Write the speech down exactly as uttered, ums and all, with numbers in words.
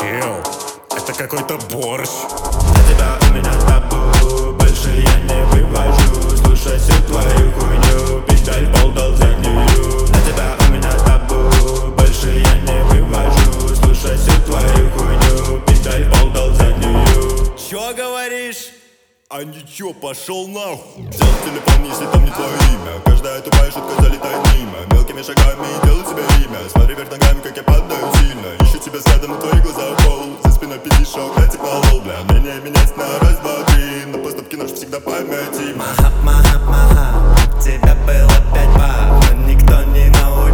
Чел, это какой-то борщ. На тебя у меня табу, больше я не вывожу. Слушай всю твою хуйню, педаль в пол дал заднюю. На тебя у меня табу, больше я не вывожу. Слушай всю твою хуйню, педаль в пол дал заднюю. Чё говоришь? А ничего, пошел нахуй. Взял телефон, если там не твое имя. Каждая тупая шутка залетает мимо. Мелкими шагами делай себе имя. Смотри вверх ногами, как я падаю сильно. Ищу тебя взглядом, но твои глаза в пол. За спиной пятишок, я типа лол, бля. Мнение менять на раз, два, три. На поступки наш всегда память. Махап, махап, махап. Тебя было пять баб, но никто не научил.